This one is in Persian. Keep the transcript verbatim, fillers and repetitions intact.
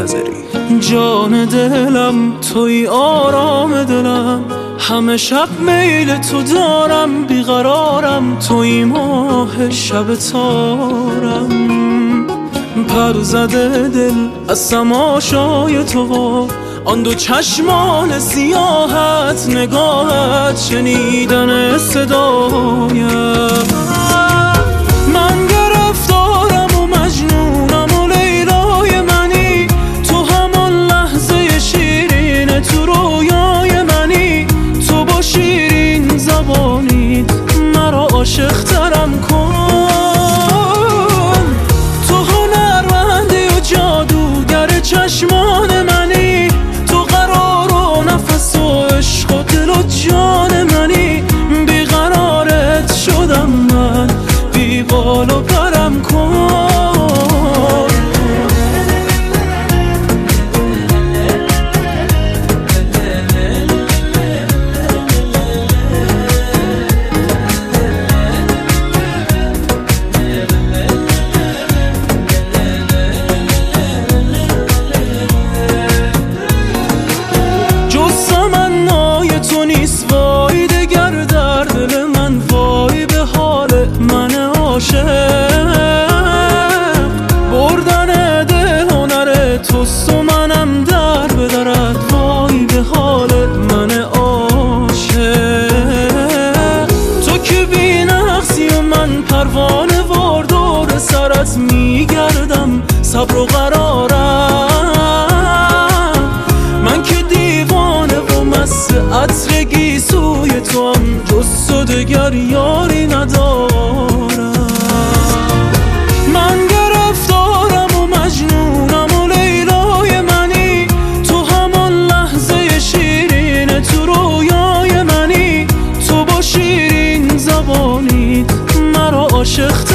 نذاری. جان دلم توی آرام دلم، همه شب میل تو دارم، بیقرارم توی ماه شب تارم. پر زده دل از تماشای تو و آن دو چشمان سیاهت، نگاهت، شنیدن صدایم. من گرفتارم و مجنونم و لیلای منی، تو همان لحظه شیرین تو رویای منی. تو با شیرین زبانیت مرا عاشق ترم کن. تو هنرمندی و جادوگر چشمان منی، تو قرار و نفس و عشق و دل و جان منی. بیقرارت شدم من، بی بال و پرم کن. بردن دل هنر توست و منم در به درت، وای به حال من عاشق. تو که بی نقصی و من پروانه وار دور سرت میگردم، صبر و قرارم. من که دیوانه و مست عطر گیسوی تو هم، جز تو دگر یاری ندارم. من گرفتارم و مجنونم و لیلای منی، تو همان لحظه شیرین تو رویای منی. تو با شیرین زبانیت مرا عاشق